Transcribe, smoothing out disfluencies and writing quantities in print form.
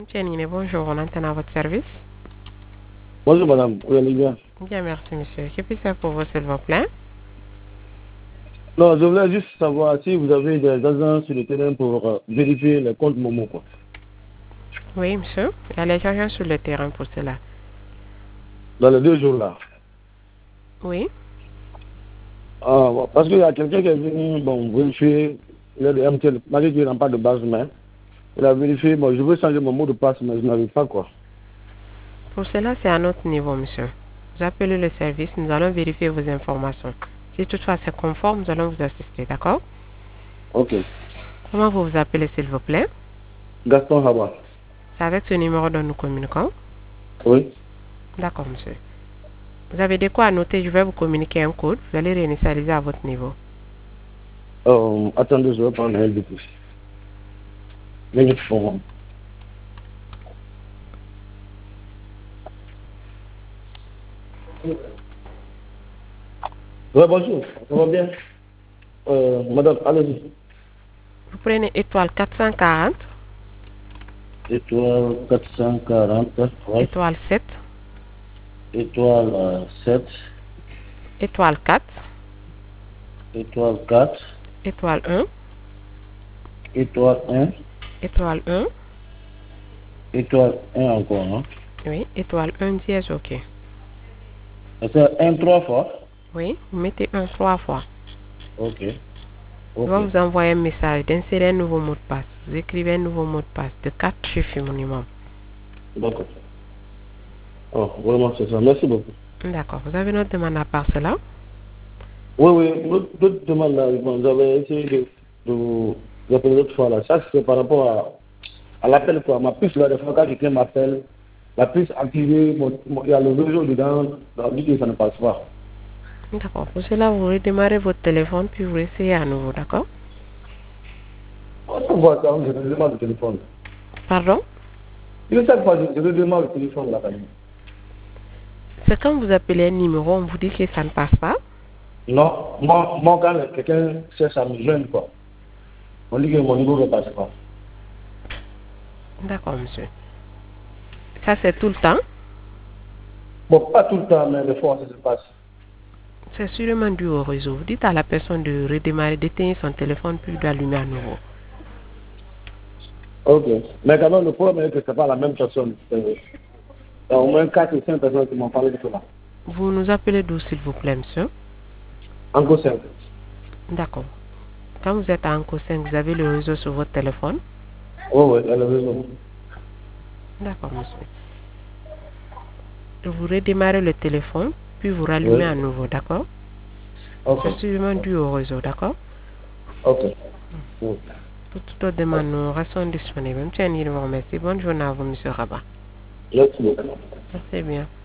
Tianine, bonjour, on entend à votre service. Bonjour madame, vous allez bien? Bien, merci monsieur. Que puis-je faire pour vous, s'il vous plaît? Non, je voulais juste savoir si vous avez des agents sur le terrain pour vérifier les comptes Momo, quoi. Oui, monsieur. Il y a les agents sur le terrain pour cela. Dans les 2 jours là. Oui. Ah, bon, parce qu'il y a quelqu'un qui est venu vérifier, il a de MTL, malgré qu'il n'a pas de base main. Il a vérifié, bon, je veux changer mon mot de passe, mais je n'arrive pas, quoi. Pour cela, c'est à notre niveau, monsieur. Vous appelez le service, nous allons vérifier vos informations. Si toutefois c'est conforme, nous allons vous assister, d'accord? Ok. Comment vous vous appelez, s'il vous plaît? Gaston Haba. C'est avec ce numéro dont nous communiquons? Oui. D'accord, monsieur. Vous avez de quoi à noter, je vais vous communiquer un code. Vous allez réinitialiser à votre niveau. Attendez, je vais prendre un de plus. Minute pour moi. Ouais, bonjour, ça va bien? Madame, allez-y. Vous prenez étoile 440, Étoile 440, ouais. étoile 7, Étoile 7, étoile 4, étoile 4, étoile 1, étoile 1, étoile 1, étoile 1 encore, non? oui, étoile 1 dièse, ok. C'est 1 3 fois? Oui, vous mettez un 3 fois. Ok, Je ok, vais vous envoyer un message d'insérer un nouveau mot de passe. Vous écrivez un nouveau mot de passe de 4 chiffres minimum. d'accord. Oh, vraiment, c'est ça. Merci beaucoup. D'accord. Vous avez une autre demande à part cela? Oui, oui, l'autre demande là, bon, j'avais essayé de vous appeler l'autre fois là. Ça, c'est par rapport à l'appel, quoi. Ma puce là, des fois, quand quelqu'un m'appelle, la puce activée, il y a le réseau dedans, ça dit que ça ne passe pas. D'accord. Pour cela, vous redémarrez votre téléphone puis vous essayez à nouveau, d'accord? On voit ça, je redémarre le téléphone. Pardon? Chaque fois, je redémarre le téléphone là, quand même. C'est quand vous appelez un numéro, on vous dit que ça ne passe pas? Non, moi quand quelqu'un cherche à me joindre, quoi, on dit que mon numéro ne passe pas. D'accord, monsieur. Ça, c'est tout le temps? Bon, pas tout le temps, mais des fois, ça se passe. C'est sûrement dû au réseau. Vous dites à la personne de redémarrer, d'éteindre son téléphone puis d'allumer à nouveau. Ok. Mais quand même, le problème est que ce n'est pas la même personne. Il y a au moins 4 ou 5 personnes qui m'ont parlé de cela. Vous nous appelez d'où, s'il vous plaît, monsieur? Encore 5. D'accord. Quand vous êtes à Anco 5, vous avez le réseau sur votre téléphone? Oui, oui, il y a le réseau. D'accord, monsieur. Vous redémarrez le téléphone, puis vous rallumez Oui. à nouveau, d'accord? Ok. C'est sûrement dû au réseau, d'accord? Ok. Oui. Pour toute autre demande, nous restons disponibles. Monsieur Annie, je vous remercie. Bonne journée à vous, monsieur Rabat. Merci beaucoup. Merci bien.